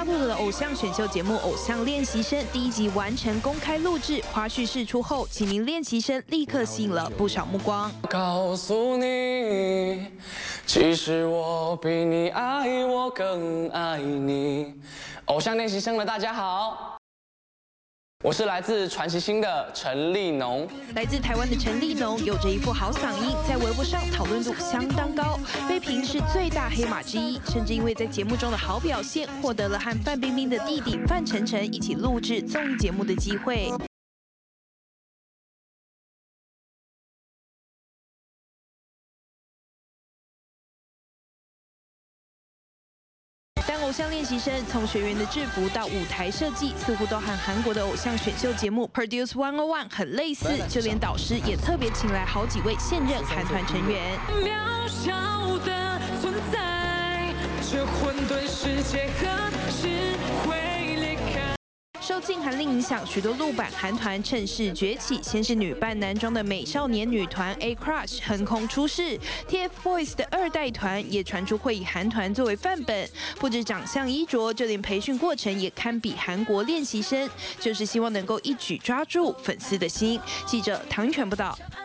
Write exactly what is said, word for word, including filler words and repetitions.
大陆的偶像选秀节目《偶像练习生》第一集完成公开录制，花絮释出后，几名练习生立刻吸引了不少目光。 告诉你，其实我比你爱我更爱你。偶像练习生的大家好。 我是来自传奇星的陈立农， 来自台湾的陈立农有着一副好嗓音，在微博上讨论度相当高，被评是最大黑马之一，甚至因为在节目中的好表现，获得了和范冰冰的弟弟范丞丞一起录制综艺节目的机会。 但偶像练习生从学员的制服到舞台设计，似乎都和韩国的偶像选秀节目 Produce one oh one 很类似，就连导师也特别请来好几位现任韩团成员。渺小的存在，这混沌世界何时会离开？ 受禁韩令影响，许多陆版韩团趁势崛起。先是女扮男装的美少年女团 A Crush 横空出世 ，TFBOYS 的二代团也传出会以韩团作为范本，不止长相衣着，就连培训过程也堪比韩国练习生，就是希望能够一举抓住粉丝的心。记者唐云全报道。